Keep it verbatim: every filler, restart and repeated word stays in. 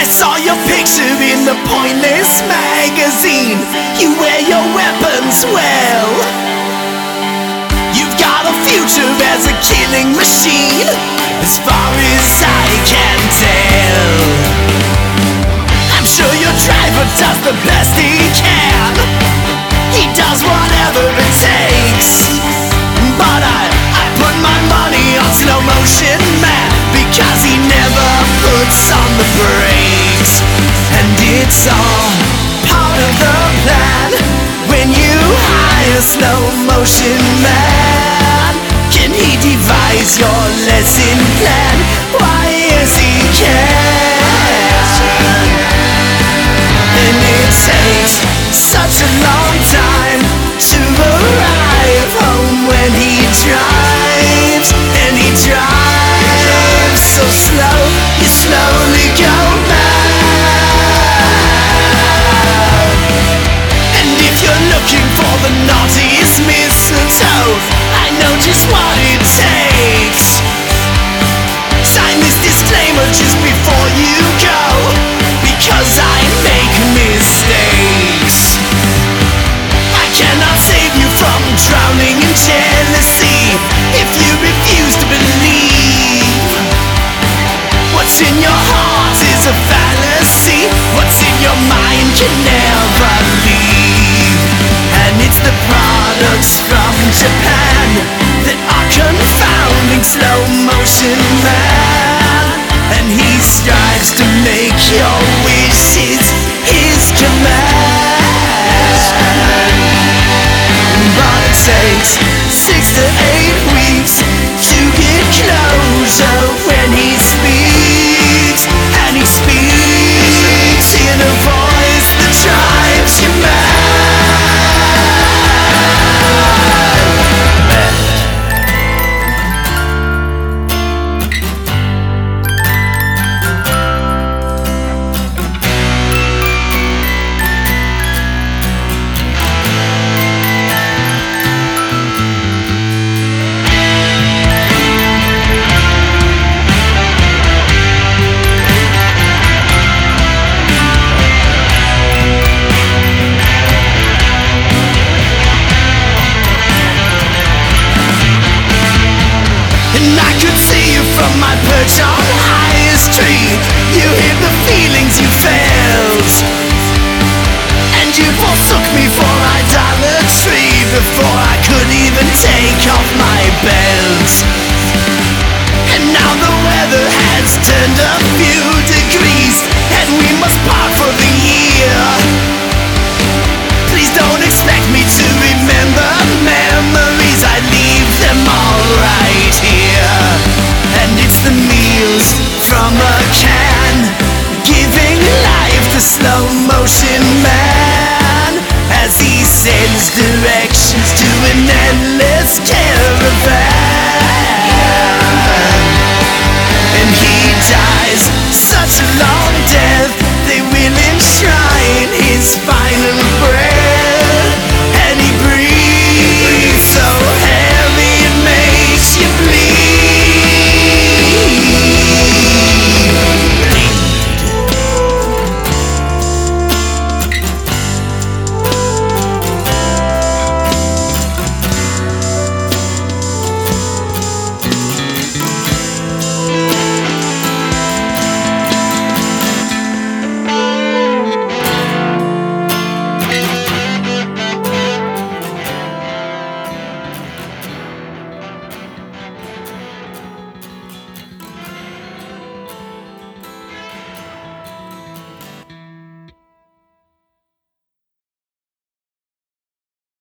I saw your picture in the Pointless magazine. You wear your weapons well. You've got a future as a killing machine, as far as I can tell. I'm sure your driver does the best he can. He does whatever it takes. But I, I put my money on Slow Motion Man, because he never puts on the brakes. And it's all part of the plan. When you hire Slow Motion Man, can he devise your lesson plan? Why is he can? And it takes such a long time to arrive home when he drives. And he drives so slow, you slowly go mad. And if you're looking for the naughtiest mistletoe, I know just what it takes. Sign this disclaimer just before you go, because I make mistakes. I cannot save you from drowning in jealousy if you refuse to believe. What's in your heart is a fallacy. What's in your mind can never leave. And it's the products from Japan that are confounding Slow Motion Man. And he strives to make your wishes his command. But it takes six to eight weeks to get closure when he speaks. And he speaks in a voice that drives you from my perch on the highest tree. You hid the feelings you felt, and you forsook me for idolatry before I could even take off my belt. And now the weather has turned a few